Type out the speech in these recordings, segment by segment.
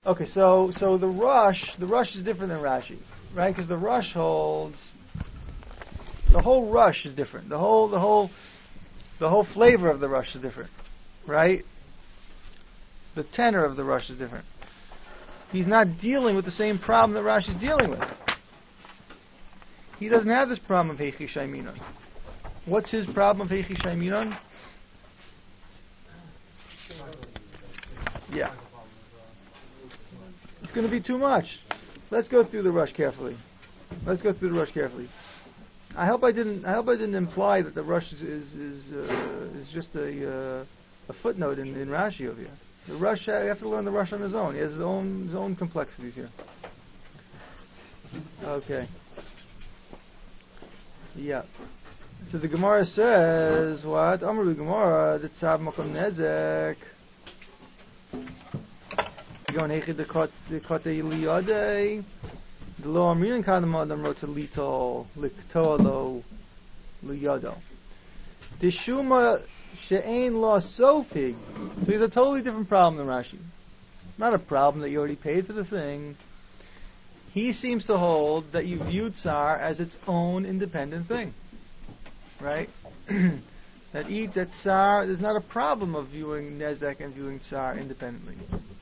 Okay, so the Rush is different than Rashi, right? Because the Rush holds the whole Rush is different. The whole flavor of the Rush is different, right? The tenor of the Rush is different. He's not dealing with the same problem that Rashi is dealing with. He doesn't have this problem of Heichi Shaiminon. What's his problem of Heichi Shaiminon? Yeah. It's going to be too much. Let's go through the Rush carefully. I hope I didn't imply that the Rush is just a footnote in Rashi over here. The Rush, you have to learn the Rush on his own. He has his own complexities here. Okay. Yeah. So the Gemara says, what? Amru Gemara, the Tzav Makom Nezek. Going Heichi the Kote Liyadei. The Lo Amrin Kadam Adam wrote to Lito, Liktolo, Liyado. The Shuma She'ain Lo Sofig. So he's a totally different problem than Rashi. Not a problem that you already paid for the thing. He seems to hold that you view Tsar as its own independent thing. Right? that Tsar, there's not a problem of viewing Nezek and viewing Tsar independently.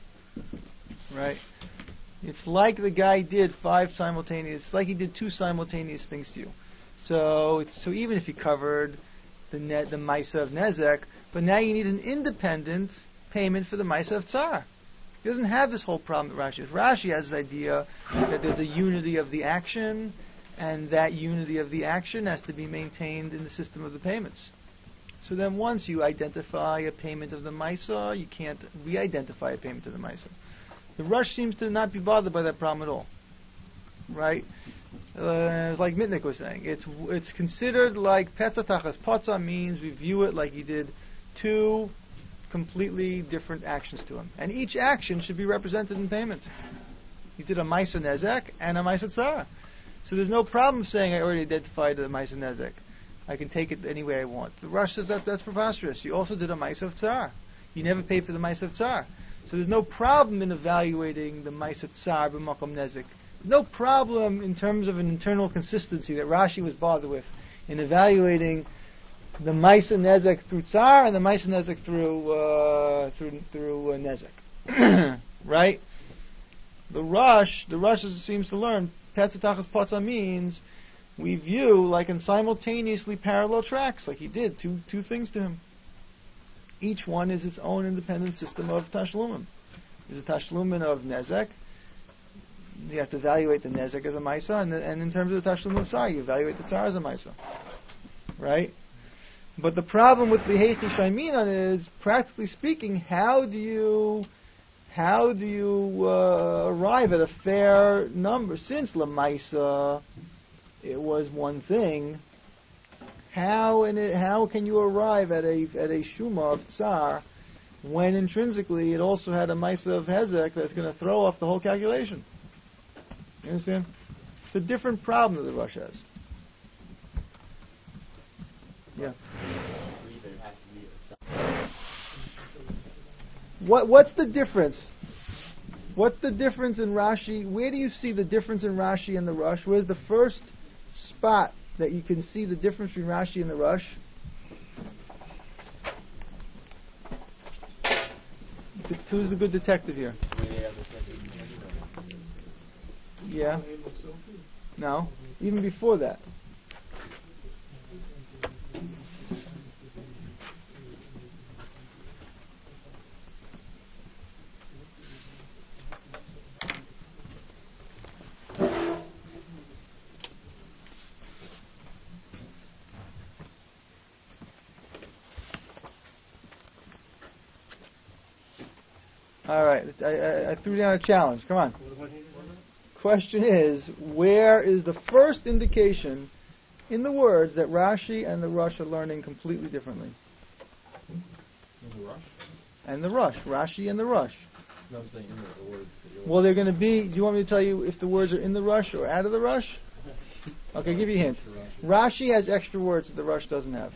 Right? It's like the guy did it's like he did 2 simultaneous things to you. So even if he covered the Maisa of Nezek, but now you need an independent payment for the Maisa of Tsar. He doesn't have this whole problem that Rashi has. Rashi has this idea that there's a unity of the action, and that unity of the action has to be maintained in the system of the payments. So then once you identify a payment of the Maisa, you can't re-identify a payment of the Maisa. The Rush seems to not be bothered by that problem at all. Right? Like Mitnick was saying, it's considered like Petza Tachas Potza means we view it like he did 2 completely different actions to him. And each action should be represented in payment. He did a Maisa Nezek and a Maisa Tsar. So there's no problem saying I already identified the Maisa Nezek. I can take it any way I want. The Rush says that's preposterous. You also did a Maisa of Tsar. You never paid for the Maisa of Tsar. So there's no problem in evaluating the Maisa Tsar b'makom Nezek. There's no problem in terms of an internal consistency that Rashi was bothered with in evaluating the Maisa Nezek through Tsar and the Maisa Nezek through Nezek. Right? The Rush seems to learn Petzatachas Potza means we view like in simultaneously parallel tracks, like he did two things to him. Each one is its own independent system of tashlumim. There's a tashlumin of Nezek. You have to evaluate the Nezek as a Maisa, and in terms of the tashlum of Tsar, you evaluate the Tsar as a Maisa. Right? But the problem with the Heichi Shaiminon is, practically speaking, how do you arrive at a fair number? Since Lamaisa, it was one thing. How can you arrive at a Shuma of Tsar when intrinsically it also had a Maisa of Hezek that's going to throw off the whole calculation? You understand? It's a different problem that the Rush has. Yeah. What's the difference? What's the difference in Rashi? Where do you see the difference in Rashi and the Rush? Where's the first spot that you can see the difference between Rashi and the Rush? Who's a good detective here? Yeah. No. Even before that. All right, I threw down a challenge. Come on. Question is, where is the first indication in the words that Rashi and the Rush are learning completely differently? In the Rush? And the Rush. Rashi and the Rush. No, I'm saying in the words. Well, they're going to be... Do you want me to tell you if the words are in the Rush or out of the Rush? Okay, I'll give you a hint. Rashi has extra words that the Rush doesn't have.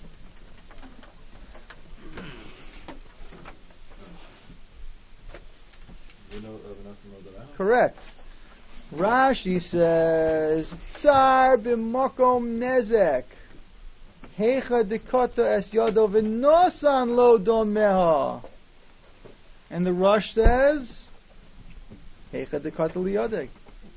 We know of enough from Odom. Correct. Rashi says, Tsar b'makom nezek. Heicha dekota es yado v'nosan lo domeha. And the Rosh says, Heicha dekota liyodek.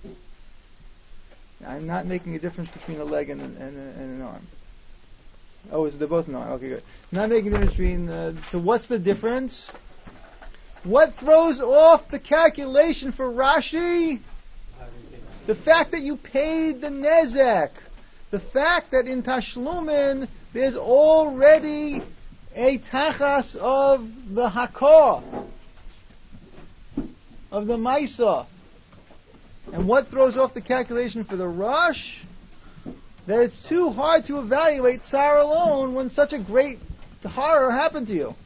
I'm not making a difference between a leg and an arm. Oh, they're both an arm. Okay, good. Not making a difference between... so what's the difference? What throws off the calculation for Rashi? The fact that you paid the nezek. The fact that in Tashlumin there's already a tachas of the hakor, of the maisa. And what throws off the calculation for the Rosh? That it's too hard to evaluate tsar alone when such a great horror happened to you.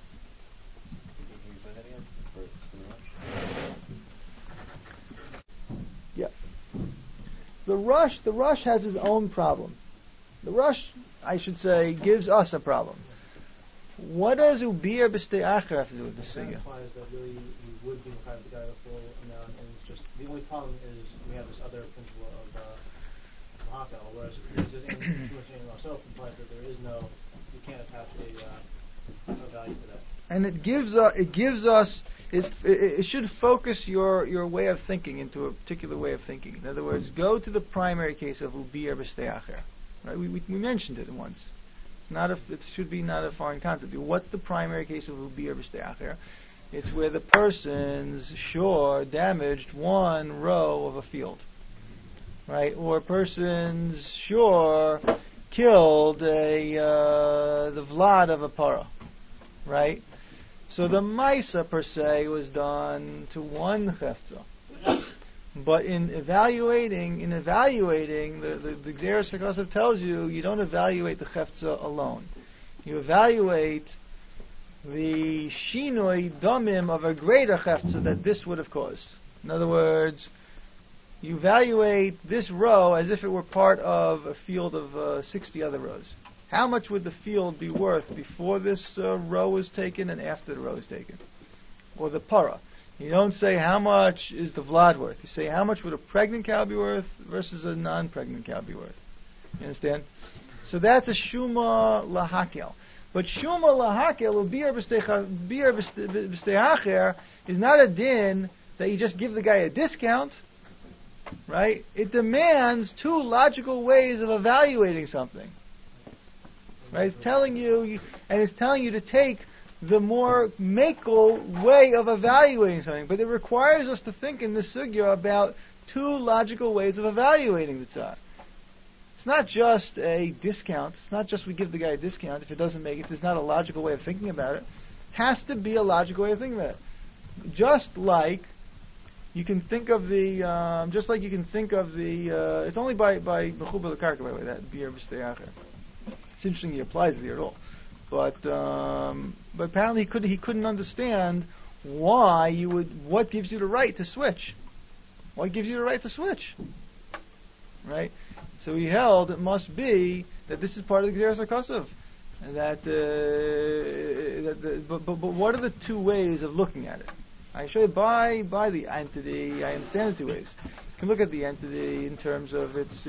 Yeah. The Rosh has his own problem. The Rosh, I should say, gives us a problem. What does Ubir b'ste'acher have to do with the Sugya? That implies that really you would be entitled to the guy the full amount, and it's just the only problem is we have this other principle of Mahakal, whereas this is in myself implies that there is no, you can't attach a value to that. And it gives us it should focus your way of thinking into a particular way of thinking. In other words, go to the primary case of Ubir b'ste'acher. Right? We mentioned it once. It should be not a foreign concept. What's the primary case of Ubir b'ste'acher? It's where the person's shore damaged one row of a field, right? Or a person's shore killed the vlad of a para, right? So the maisa per se was done to one chefza. But in evaluating, the Gzeres HaKosav tells you don't evaluate the chefza alone. You evaluate the shinoi domim of a greater chefza that this would have caused. In other words, you evaluate this row as if it were part of a field of 60 other rows. How much would the field be worth before this row was taken and after the row was taken? Or the para. You don't say how much is the vlad worth. You say how much would a pregnant cow be worth versus a non-pregnant cow be worth. You understand? So that's a shuma lahakel. But shuma lahakel or bi'er b'ste'acher is not a din that you just give the guy a discount, right? It demands two logical ways of evaluating something. Right? It's telling you to take the more makel way of evaluating something. But it requires us to think in this sugya about two logical ways of evaluating the tzar. It's not just a discount. It's not just we give the guy a discount. If it doesn't make it, there's not a logical way of thinking about it. It has to be a logical way of thinking about it. Just like you can think of the, it's only by Mechuba L'Karka, by the way, that Bi'er B'ste'acher. It's interesting he applies it here at all. But apparently he couldn't understand what gives you the right to switch. What gives you the right to switch? Right? So he held it must be that this is part of the Gzeres HaKosav. And but what are the two ways of looking at it? I show you by the entity, I understand the two ways. You can look at the entity in terms of its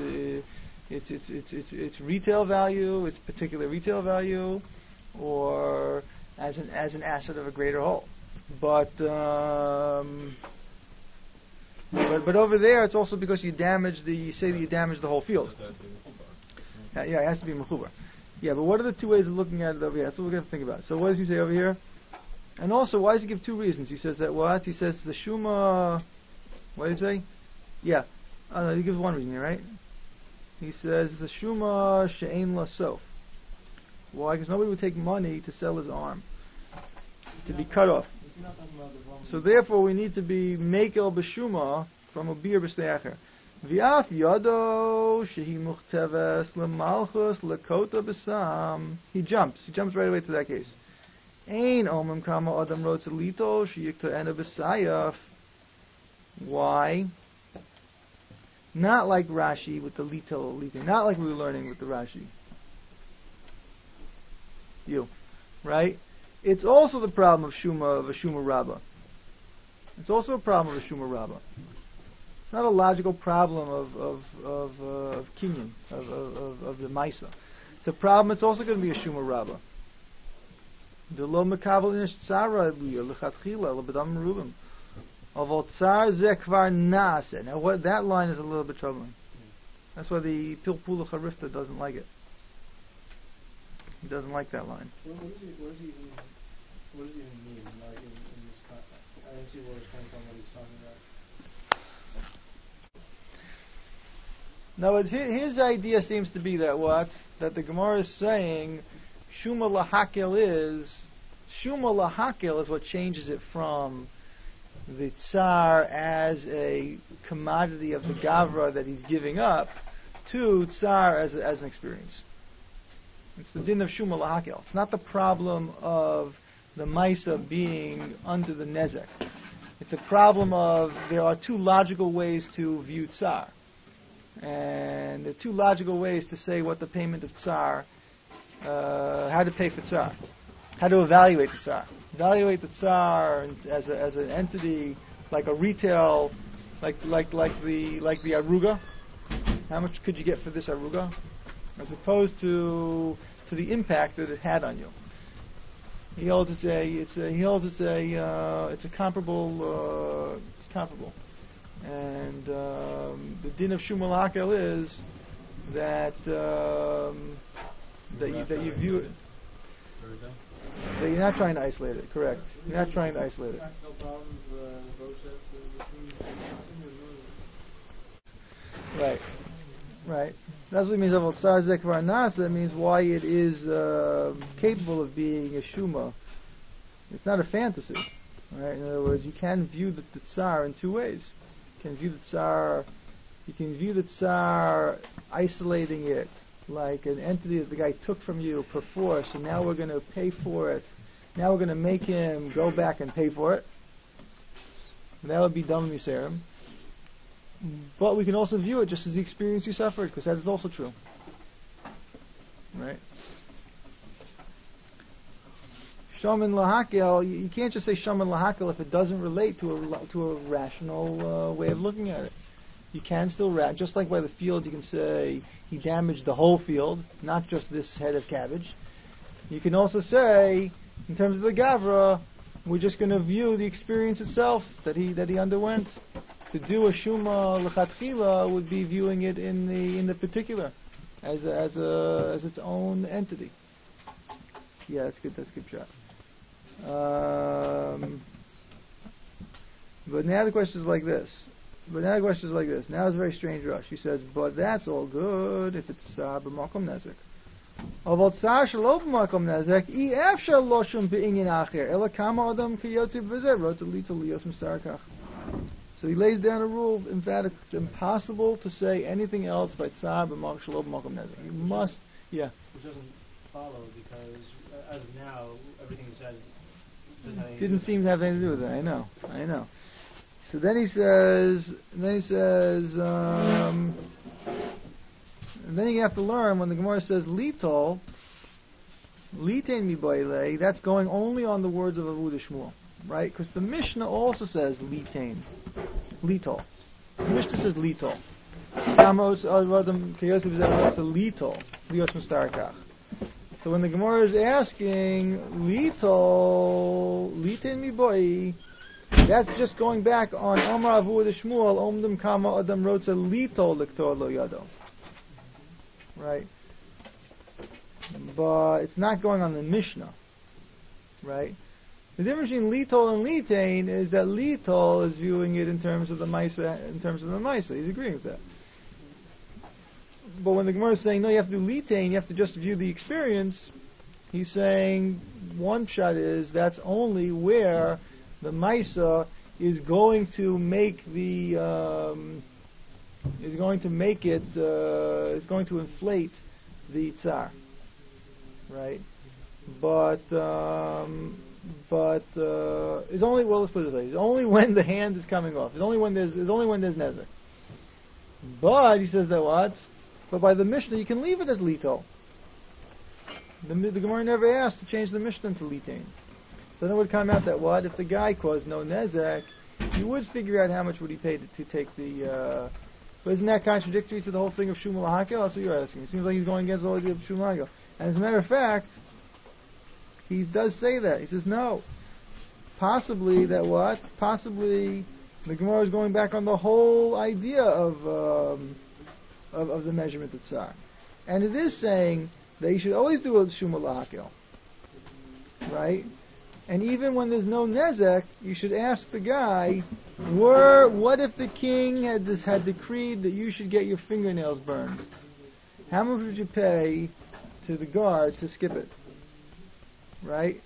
retail value, its particular retail value, or as an asset of a greater whole. But over there, it's also because you damage the whole field. Yeah, it has to be mechubar. Yeah, but what are the two ways of looking at it over here? That's what we're going to think about. So what does he say over here? And also, why does he give two reasons? He says that what? He says the shuma. What does he say? Yeah, he gives one reason here, right? He says the shuma she'ein la sof. Why? Because nobody would take money to sell his arm, to be cut off. So therefore, we need to be mekel b'shuma from a bir b'ste'acher. V'af yado shehi muchteves lemalchus lekota b'sam. He jumps right away to that case. Ein omim kama adam rotz lito sheyikta ena b'sayaf. Why? Not like Rashi with the lito. Not like we were learning with the Rashi. Right? It's also the problem of a Shuma Rabbah. It's also a problem of a Shuma Rabbah. It's not a logical problem of Kinyan, of the Maisa. It's a problem. It's also going to be a Shuma Rabbah. V'lo mekabel inish tzara lechatchila lebedam merubim. Avol tzar zeh kvar naaseh. Now, that line is a little bit troubling. That's why the Pilpul Charifta doesn't like it. He doesn't like that line. What does he even mean? Like in this context? I didn't see where it's coming from, what he's talking about. No, his idea seems to be that that the Gemara is saying Shuma Lahakel is what changes it from the Tsar as a commodity of the Gavra that he's giving up to Tsar as an experience. It's the din of Shuma Lahakel. It's not the problem of the Maisa being under the Nezek. It's a problem of there are two logical ways to view Tsar. And there are two logical ways to say what the payment of Tsar, how to pay for Tsar, how to evaluate the Tsar. Evaluate the Tsar as an entity, like a retail, like the Aruga. How much could you get for this Aruga? As opposed to the impact that it had on you. He holds it's a comparable. And the din of Shuma Lahakel is that you view it, that you're not trying to isolate it. Correct. You're not trying to isolate it. Right. That's what it means. That means why it is capable of being a Shuma. It's not a fantasy. Right? In other words, you can view the Tsar in two ways. You can view the Tsar isolating it like an entity that the guy took from you per force, and now we're going to pay for it. Now we're going to make him go back and pay for it. And that would be Dam Miserim. But we can also view it just as the experience you suffered, because that is also true. Right? Shaman Lahakel, you can't just say Shaman Lahakel if it doesn't relate to a rational way of looking at it. You can still just like by the field, you can say he damaged the whole field, not just this head of cabbage. You can also say, in terms of the Gavra, we're just going to view the experience itself that he underwent. To do a Shuma L'chatchila would be viewing it in the particular as its own entity. Yeah, that's good. That's a good shot. But now the question is like this. Now it's a very strange rush. He says, but that's all good if it's Tsar b'makom nezek. Aval Tsar shelo b'makom nezek, I efshar lo shum be'inyan acher, ela kama adam ki yotzi b'zeh, rot lito lios mistarkach. So he lays down a rule, emphatic, it's impossible to say anything else by Tsar b'makom shelo b'makom nezek. You must, yeah. Which doesn't follow because, as of now, everything said didn't seem to have anything to do with it. I know. So then he says, and then you have to learn when the Gemara says litol, litain mi boile, that's going only on the words of Avuda Shmuel, right? Because the Mishnah also says litain, litol. The Mishnah says litol. Litol, lios mistarkach. So when the Gemara is asking litol, litain mi boy, that's just going back on Amar Avuda Shmuel, Omdim Kama Adam Rotza Lito Lektor Lo Yado. Right? But it's not going on the Mishnah. Right? The difference between Litol and Litain is that Litol is viewing it in terms of the Maisa. He's agreeing with that. But when the Gemara is saying, no, you have to do Litain, you have to just view the experience, he's saying, one shot is, that's only where the Maisa is going to make is going to inflate the Tsar, right? But it's only, well, let's put it this way: it's only when the hand is coming off. It's only when there's nezek. But he says that what? But by the Mishnah, you can leave it as lito. The Gemara never asked to change the Mishnah to litain. So then it would come out that what? If the guy caused no nezek, you would figure out how much would he pay to take the. But isn't that contradictory to the whole thing of Shuma Lahakel? That's what you're asking. It seems like he's going against the whole idea of Shuma Lahakel. And as a matter of fact, he does say that. He says no. Possibly that what? Possibly the Gemara is going back on the whole idea of the measurement of tsar. And it is saying that you should always do a Shuma Lahakel. Right? And even when there's no nezek, you should ask the guy, what if the king had decreed that you should get your fingernails burned? How much would you pay to the guard to skip it? Right?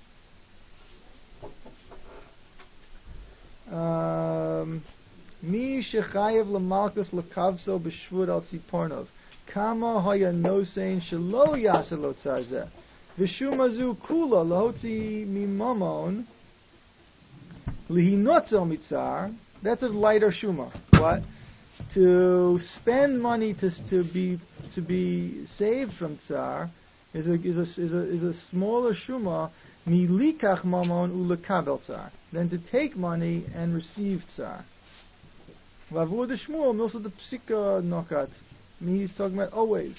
Mi shechayev lamalkus lakavso b'shvud al tzipornov kama haya nosein shelo yasa lo tzar. Vishumazu kula lahotzi mimamon lihinotzel mitzar. That's a lighter shuma. What? To spend money to be saved from tsar is a smaller shuma milikach mamon ulekabel tsar than to take money and receive tsar. Vavur de Shmuel milsa the psika nokat. He's talking about always.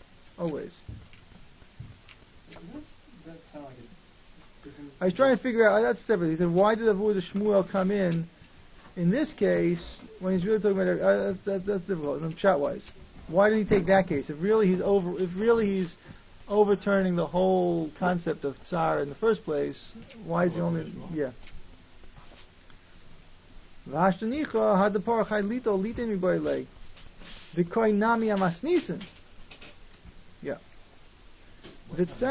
That sound like a different. I was trying to figure out, that's separate. He said, why did Avodah Shmuel come in this case, when he's really talking about that's difficult, chat-wise. Why did he take that case? If really he's overturning the whole concept of Tsar in the first place, why is he only, yeah. V'ashtanicha had the parachai lito lite mi boile. V'koi nami amasnisen. Yeah. That's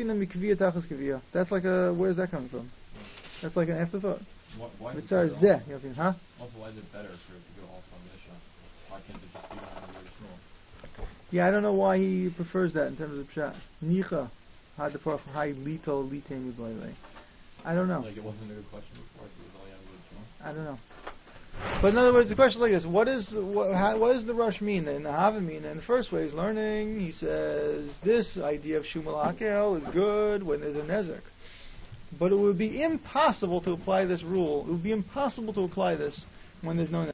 like a, where's that coming from? That's like an afterthought. Why is it Huh? Also, why is it better for it to go all from Mishnah? Why can't it just be on the Shmuel? Yeah, I don't know why he prefers that in terms of pshat. Nicha had the part high lito litemi boile. I don't know. Like it wasn't a good question before. It was all on the Shmuel. I don't know. But in other words, the question is like this: what does the rush mean? And the Hava mean? In the first way, is learning. He says this idea of Shuma Lahakel is good when there's a nezek, but it would be impossible to apply this rule. It would be impossible to apply this when there's no nezek.